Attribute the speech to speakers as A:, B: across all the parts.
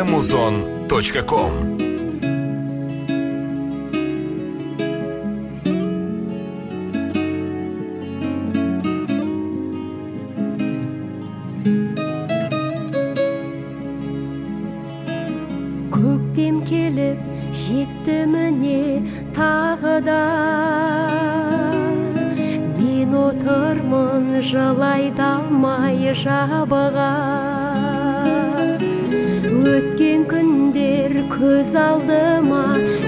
A: amazon.com.
B: Көктем келіп жетті міне тағы да, мен отырмын жылайда алмай жабыға. Өткен күндер көз алдыма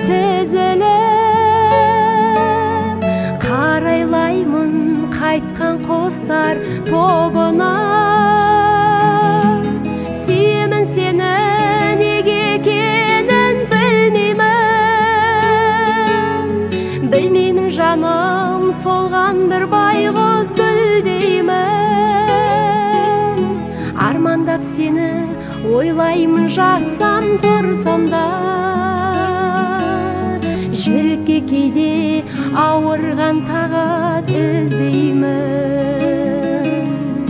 B: тізіліп, қарайлаймын қайтқан құстар тобына. Сүйемін сені неге екенін білмеймін жаным, солған бір байғыз гүлдеймін. Армандап сені ойлаймын жатсам тұрсам да, жүрекке кейде ауырған тағат іздеймін.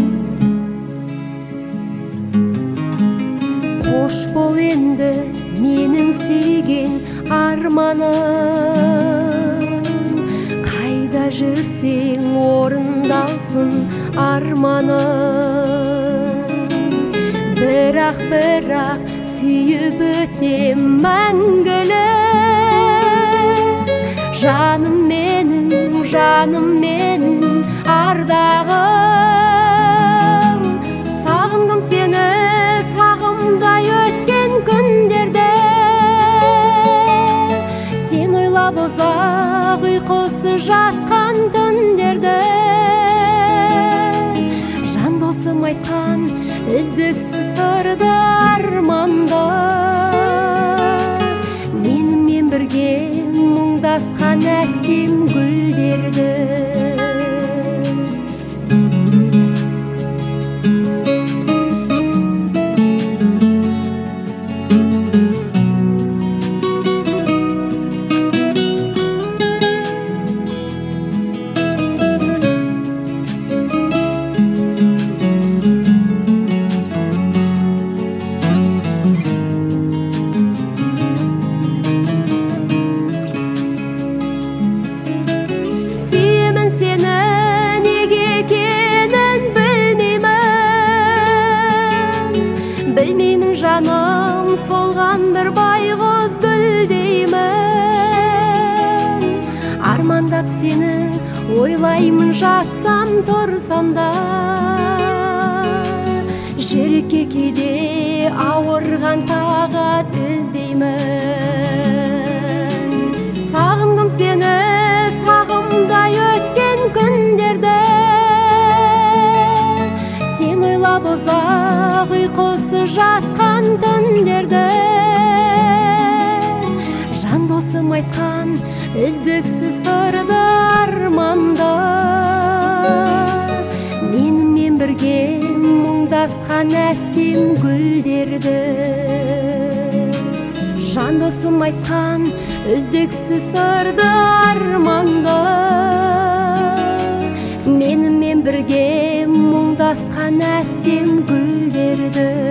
B: Қош бол енді менің сүйген арманым, қайда жүрсең орындалсын арманым. Бірақ сүйіп өтем мәңгілік, жаным менің ардағым. Сағындым сені сағымдай өткен күндерде, сен ойлап ұзақ ұйқысы жатқан түндерде. Жан досым айтқан үздіксіз сырды арманды, менімен бірге мұңдасқан әсем гүлдерді. Білмеймін жаным, солған бір байғыз гүлдеймін. Армандап сені ойлаймын жатсам тұрсам да, жүрекке кейде ауырған тағат іздеймін. Сағындым сені сағымдай өткен күндерде, сен ойлап ұзақ ұйқысы жатқан түндерде. Жан досым айтқан үздіксіз сырды арманды, менімен бірге мұңдасқан әсем гүлдерді. Жан досым айтқан үздіксіз сырды арманды, менімен бірге мұңдасқан әсем гүлдерді.